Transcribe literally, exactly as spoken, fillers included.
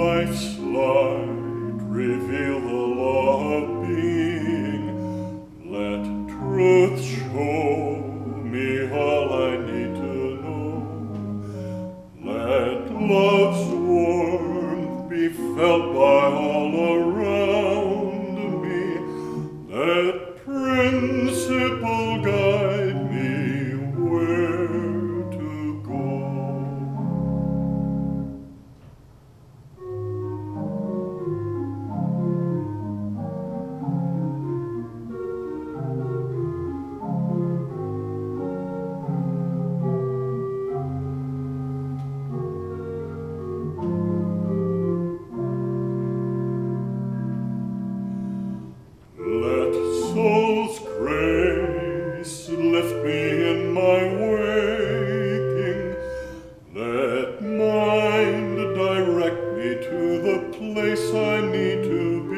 life's light reveal the law of being. Let truth show me all I need to know. Let love's warmth be felt by all around me. Let principle guide me where to go. Let soul's grace lift me in my waking. Let mind direct me to the place I need to be.